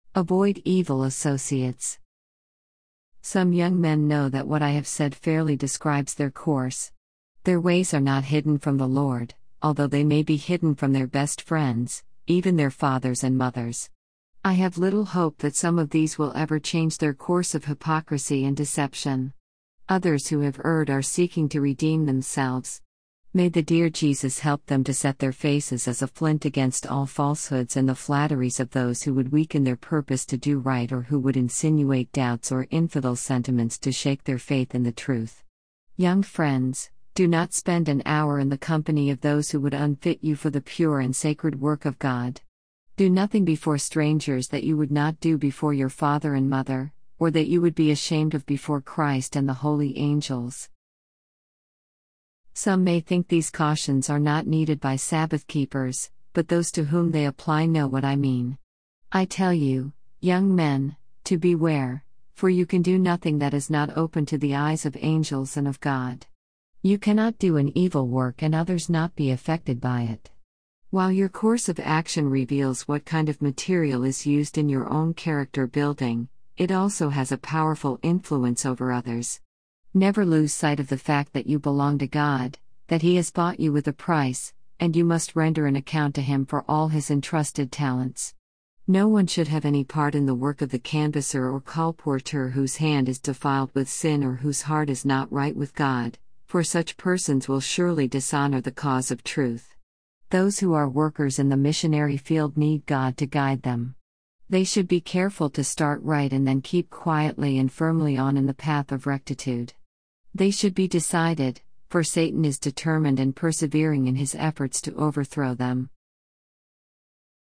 Avoid evil associates. Some young men know that what I have said fairly describes their course. Their ways are not hidden from the Lord, although they may be hidden from their best friends, even their fathers and mothers. I have little hope that some of these will ever change their course of hypocrisy and deception. Others who have erred are seeking to redeem themselves. May the dear Jesus help them to set their faces as a flint against all falsehoods and the flatteries of those who would weaken their purpose to do right or who would insinuate doubts or infidel sentiments to shake their faith in the truth. Young friends, do not spend an hour in the company of those who would unfit you for the pure and sacred work of God. Do nothing before strangers that you would not do before your father and mother, or that you would be ashamed of before Christ and the holy angels. Some may think these cautions are not needed by Sabbath keepers, but those to whom they apply know what I mean. I tell you, young men, to beware, for you can do nothing that is not open to the eyes of angels and of God. You cannot do an evil work and others not be affected by it. While your course of action reveals what kind of material is used in your own character building, it also has a powerful influence over others. Never lose sight of the fact that you belong to God, that He has bought you with a price, and you must render an account to Him for all His entrusted talents. No one should have any part in the work of the canvasser or colporteur whose hand is defiled with sin or whose heart is not right with God, for such persons will surely dishonor the cause of truth. Those who are workers in the missionary field need God to guide them. They should be careful to start right and then keep quietly and firmly on in the path of rectitude. They should be decided, for Satan is determined and persevering in his efforts to overthrow them.